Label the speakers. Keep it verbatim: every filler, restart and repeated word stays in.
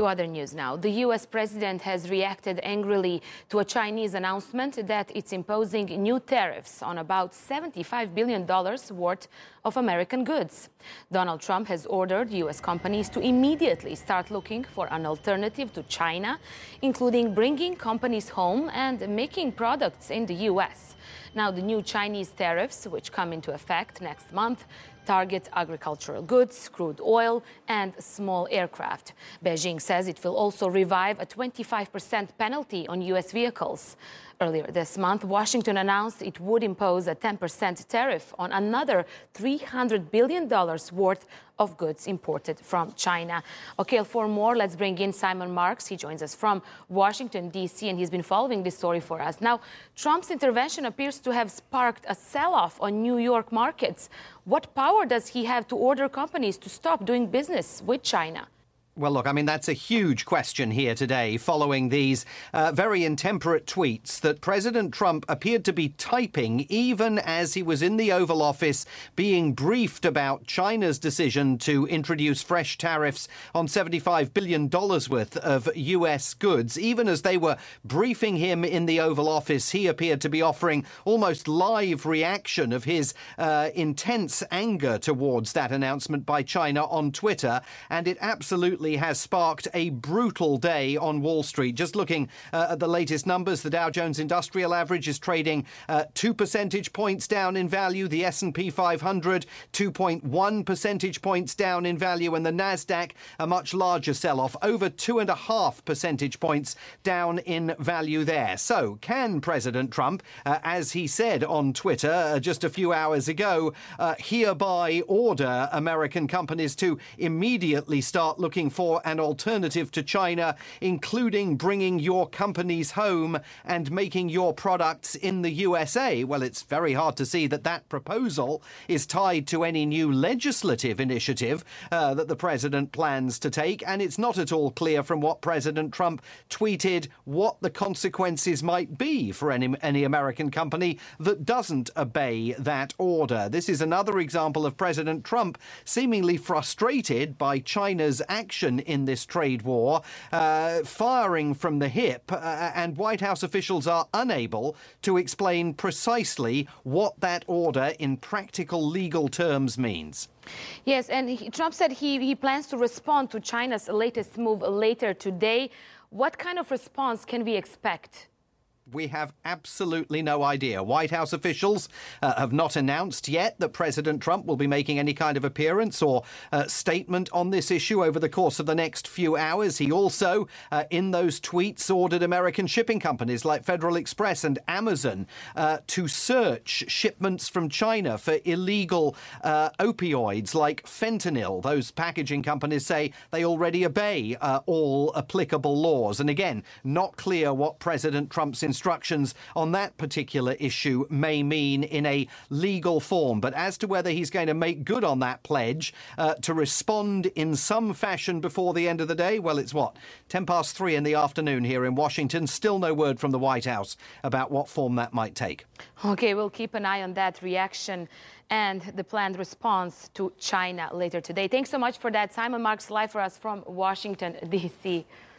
Speaker 1: To other news now. The U S president has reacted angrily to a Chinese announcement that it's imposing new tariffs on about seventy-five billion dollars worth of American goods. Donald Trump has ordered U S companies to immediately start looking for an alternative to China, including bringing companies home and making products in the U S. Now, the new Chinese tariffs, which come into effect next month, target agricultural goods, crude oil, and small aircraft. Beijing says it will also revive a twenty-five percent penalty on U S vehicles. Earlier this month, Washington announced it would impose a ten percent tariff on another three hundred billion dollars worth of goods imported from China. Okay, for more, let's bring in Simon Marks. He joins us from Washington, D C, and he's been following this story for us. Now, Trump's intervention appears to have sparked a sell-off on New York markets. What power does he have to order companies to stop doing business with China?
Speaker 2: Well, look, I mean, that's a huge question here today following these uh, very intemperate tweets that President Trump appeared to be typing even as he was in the Oval Office being briefed about China's decision to introduce fresh tariffs on seventy-five billion dollars worth of U S goods. Even as they were briefing him in the Oval Office, he appeared to be offering almost live reaction of his uh, intense anger towards that announcement by China on Twitter. And it absolutely has sparked a brutal day on Wall Street. Just looking uh, at the latest numbers, the Dow Jones Industrial Average is trading uh, two percentage points down in value. The S and P five hundred, two point one percentage points down in value. And the Nasdaq, a much larger sell-off, over two and a half percentage points down in value there. So can President Trump, uh, as he said on Twitter uh, just a few hours ago, uh, hereby order American companies to immediately start looking for an alternative to China, including bringing your companies home and making your products in the U S A? Well, it's very hard to see that that proposal is tied to any new legislative initiative uh, that the president plans to take, and it's not at all clear from what President Trump tweeted what the consequences might be for any, any American company that doesn't obey that order. This is another example of President Trump seemingly frustrated by China's action in this trade war, uh, firing from the hip, uh, and White House officials are unable to explain precisely what that order in practical legal terms means.
Speaker 1: Yes, and he, Trump said he, he plans to respond to China's latest move later today. What kind of response can we expect?
Speaker 2: We have absolutely no idea. White House officials uh, have not announced yet that President Trump will be making any kind of appearance or uh, statement on this issue over the course of the next few hours. He also, uh, in those tweets, ordered American shipping companies like Federal Express and Amazon uh, to search shipments from China for illegal uh, opioids like fentanyl. Those packaging companies say they already obey uh, all applicable laws. And again, not clear what President Trump's instructions on that particular issue may mean in a legal form. But as to whether he's going to make good on that pledge uh, to respond in some fashion before the end of the day, well, it's what, ten past three in the afternoon here in Washington. Still no word from the White House about what form that might take.
Speaker 1: Okay, we'll keep an eye on that reaction and the planned response to China later today. Thanks so much for that. Simon Marks live for us from Washington, D C